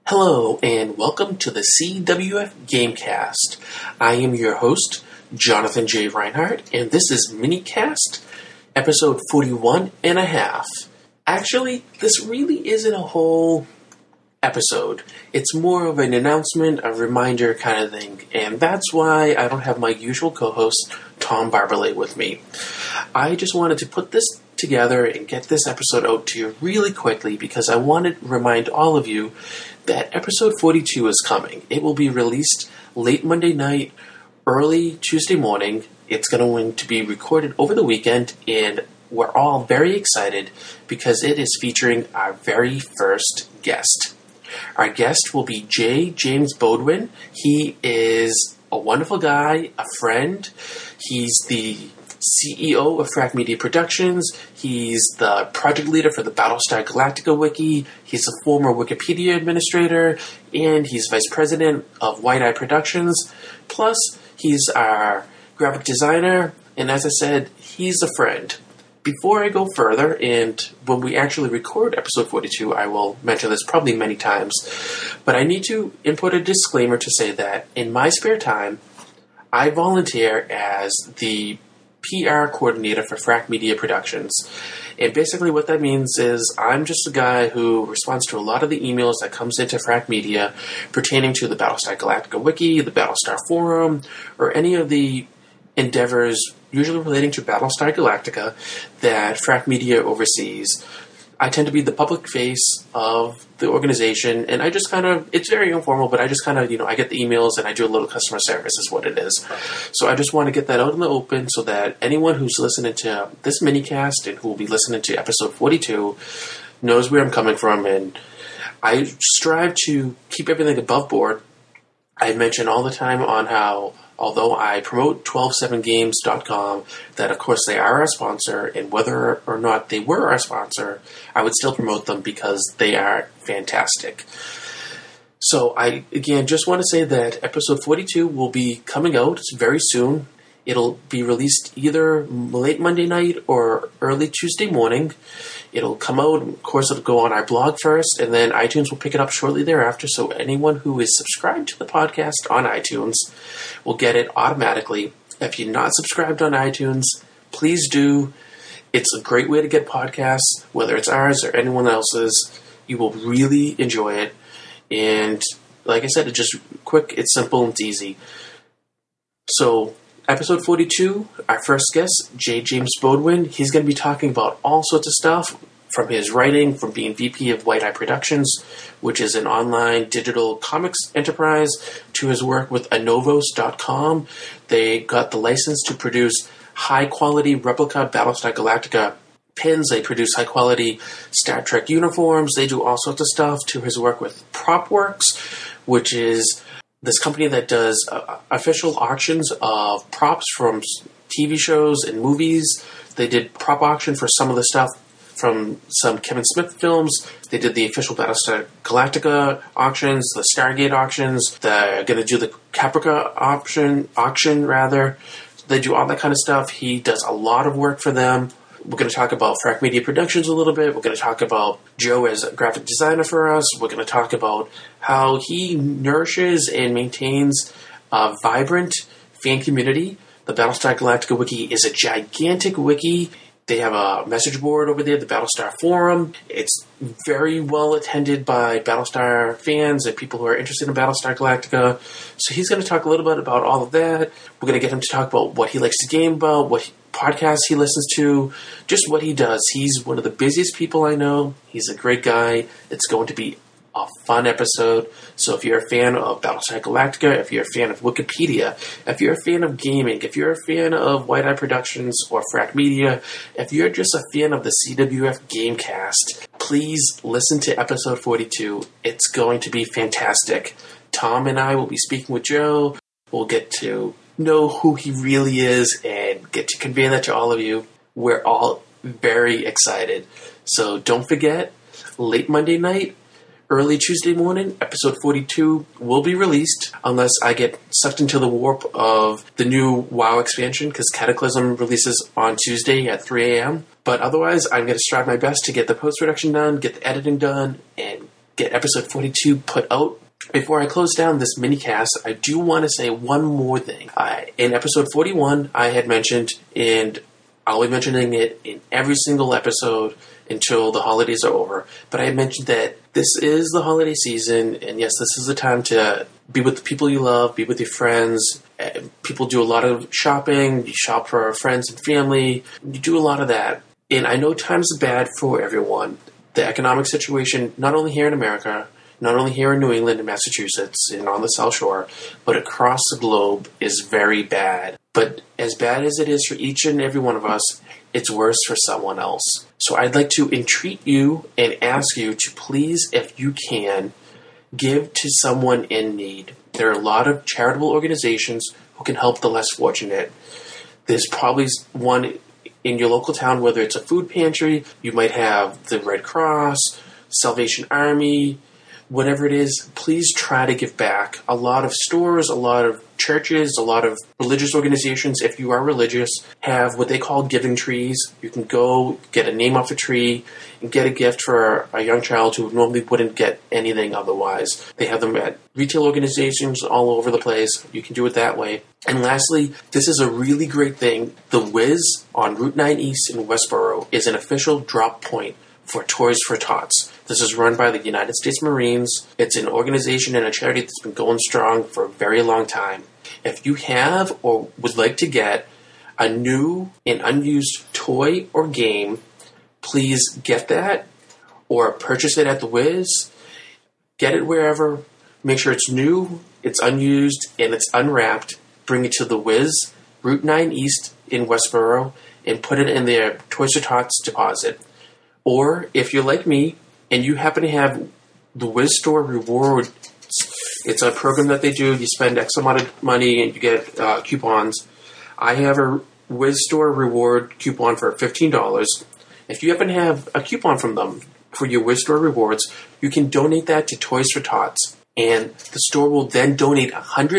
Hello, and welcome to the CWF Gamecast. I am your host, Jonathan J. Reinhardt, and this is Minicast, episode 41 and a half. Actually, this really isn't a whole episode. It's more of an announcement, a reminder kind of thing, and that's why I don't have my usual co-host, Tom Barbalet, with me. I just wanted to put this together and get this episode out to you really quickly because I wanted to remind all of you that episode 42 is coming. It will be released late Monday night, early Tuesday morning. It's going to be recorded over the weekend, and we're all very excited because it is featuring our very first guest. Our guest will be J. James Bodwin. He is a wonderful guy, a friend. He's the CEO of Frack Media Productions. He's the project leader for the Battlestar Galactica Wiki. He's a former Wikipedia administrator, and he's vice president of White Eye Productions. Plus, he's our graphic designer, and as I said, he's a friend. Before I go further, and when we actually record episode 42, I will mention this probably many times, but I need to input a disclaimer to say that in my spare time, I volunteer as the PR coordinator for Frack Media Productions. And basically what that means is I'm just a guy who responds to a lot of the emails that comes into Frack Media pertaining to the Battlestar Galactica Wiki, the Battlestar Forum, or any of the endeavors usually relating to Battlestar Galactica that Frack Media oversees. I tend to be the public face of the organization, and I just kind of, it's very informal, but I just kind of, I get the emails and I do a little customer service is what it is. So I just want to get that out in the open so that anyone who's listening to this minicast and who will be listening to episode 42 knows where I'm coming from, and I strive to keep everything above board. I mention all the time on how, although I promote 127games.com, that of course they are our sponsor, and whether or not they were our sponsor, I would still promote them because they are fantastic. So I, again, just want to say that episode 42 will be coming out very soon. It'll be released either late Monday night or early Tuesday morning. It'll come out, of course it'll go on our blog first, and then iTunes will pick it up shortly thereafter, so anyone who is subscribed to the podcast on iTunes will get it automatically. If you're not subscribed on iTunes, please do. It's a great way to get podcasts, whether it's ours or anyone else's. You will really enjoy it. And like I said, it's just quick, it's simple, and it's easy. So, episode 42, our first guest, J. James Bodwin. He's going to be talking about all sorts of stuff, from his writing, from being VP of White Eye Productions, which is an online digital comics enterprise, to his work with Anovos.com. They got the license to produce high-quality replica Battlestar Galactica pins. They produce high-quality Star Trek uniforms. They do all sorts of stuff, to his work with PropWorks, which is this company that does official auctions of props from TV shows and movies. They did prop auction for some of the stuff from some Kevin Smith films. They did the official Battlestar Galactica auctions, the Stargate auctions. They're going to do the Caprica auction. They do all that kind of stuff. He does a lot of work for them. We're going to talk about Frack Media Productions a little bit. We're going to talk about Joe as a graphic designer for us. We're going to talk about how he nourishes and maintains a vibrant fan community. The Battlestar Galactica Wiki is a gigantic wiki. They have a message board over there, the Battlestar Forum. It's very well attended by Battlestar fans and people who are interested in Battlestar Galactica. So he's going to talk a little bit about all of that. We're going to get him to talk about what he likes to game about, what podcasts he listens to, just what he does. He's one of the busiest people I know. He's a great guy. It's going to be a fun episode. So if you're a fan of Battlestar Galactica, if you're a fan of Wikipedia, if you're a fan of gaming, if you're a fan of White Eye Productions or Frack Media, if you're just a fan of the CWF Gamecast, please listen to episode 42. It's going to be fantastic. Tom and I will be speaking with Joe. We'll get to know who he really is and get to convey that to all of you. We're all very excited. So don't forget, late Monday night, early Tuesday morning, episode 42 will be released, unless I get sucked into the warp of the new WoW expansion, because Cataclysm releases on Tuesday at 3 a.m. But otherwise, I'm going to strive my best to get the post-production done, get the editing done, and get episode 42 put out. Before I close down this mini-cast, I do want to say one more thing. In episode 41, I had mentioned, and I'll be mentioning it in every single episode until the holidays are over, but I had mentioned that this is the holiday season, and yes, this is the time to be with the people you love, be with your friends. People do a lot of shopping. You shop for friends and family. You do a lot of that. And I know times are bad for everyone. The economic situation, not only here in America, not only here in New England and Massachusetts and on the South Shore, but across the globe is very bad. But as bad as it is for each and every one of us, it's worse for someone else. So I'd like to entreat you and ask you to please, if you can, give to someone in need. There are a lot of charitable organizations who can help the less fortunate. There's probably one in your local town, whether it's a food pantry, you might have the Red Cross, Salvation Army, whatever it is. Please try to give back. A lot of stores, a lot of churches, a lot of religious organizations, if you are religious, have what they call giving trees. You can go get a name off a tree and get a gift for a young child who normally wouldn't get anything otherwise. They have them at retail organizations all over the place. You can do it that way. And lastly, this is a really great thing. The Wiz on Route 9 East in Westboro is an official drop point for Toys for Tots. This is run by the United States Marines. It's an organization and a charity that's been going strong for a very long time. If you have or would like to get a new and unused toy or game, please get that or purchase it at the Wiz. Get it wherever. Make sure it's new, it's unused, and it's unwrapped. Bring it to the Wiz, Route 9 East in Westboro, and put it in their Toys for Tots deposit. Or if you're like me and you happen to have the Wiz Store Rewards, it's a program that they do. You spend X amount of money and you get coupons. I have a Wiz Store Reward coupon for $15. If you happen to have a coupon from them for your Wiz Store Rewards, you can donate that to Toys for Tots. And the store will then donate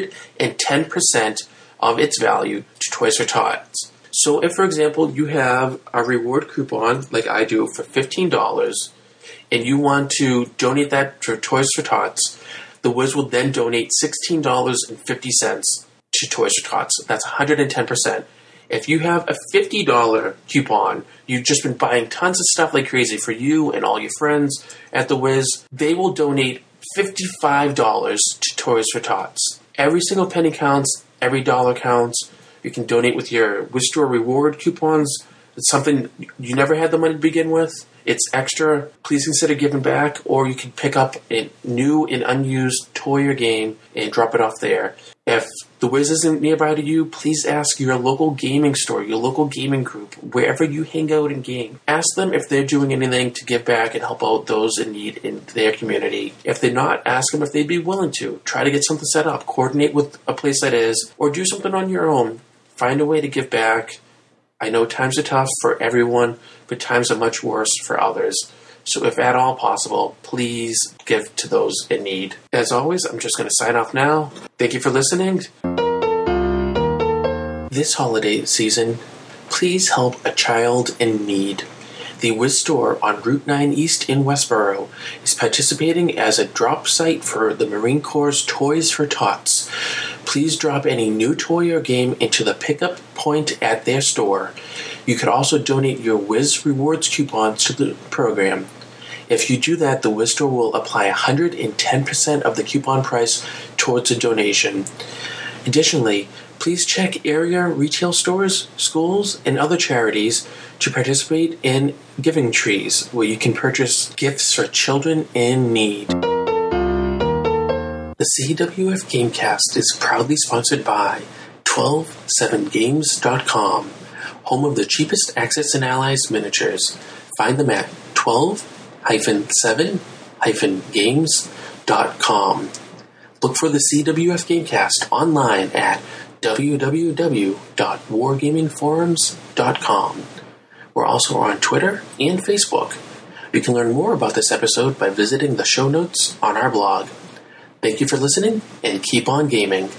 110% of its value to Toys for Tots. So if, for example, you have a reward coupon, like I do, for $15, and you want to donate that to Toys for Tots, the Wiz will then donate $16.50 to Toys for Tots. That's 110%. If you have a $50 coupon, you've just been buying tons of stuff like crazy for you and all your friends at the Wiz, they will donate $55 to Toys for Tots. Every single penny counts. Every dollar counts. You can donate with your Wiz Store Reward coupons. It's something you never had the money to begin with. It's extra. Please consider giving back, or you can pick up a new and unused toy or game and drop it off there. If the Wiz isn't nearby to you, please ask your local gaming store, your local gaming group, wherever you hang out and game. Ask them if they're doing anything to give back and help out those in need in their community. If they're not, ask them if they'd be willing to. Try to get something set up. Coordinate with a place that is, or do something on your own. Find a way to give back. I know times are tough for everyone, but times are much worse for others. So if at all possible, please give to those in need. As always, I'm just going to sign off now. Thank you for listening. This holiday season, please help a child in need. The Wiz Store on Route 9 East in Westboro is participating as a drop site for the Marine Corps' Toys for Tots. Please drop any new toy or game into the pickup point at their store. You could also donate your Wiz Rewards coupons to the program. If you do that, the Wiz Store will apply 110% of the coupon price towards a donation. Additionally, please check area retail stores, schools, and other charities to participate in giving trees, where you can purchase gifts for children in need. The CWF Gamecast is proudly sponsored by 127games.com, home of the cheapest Axis and Allies miniatures. Find them at 12-7-games.com. Look for the CWF Gamecast online at www.wargamingforums.com. We're also on Twitter and Facebook. You can learn more about this episode by visiting the show notes on our blog. Thank you for listening, and keep on gaming.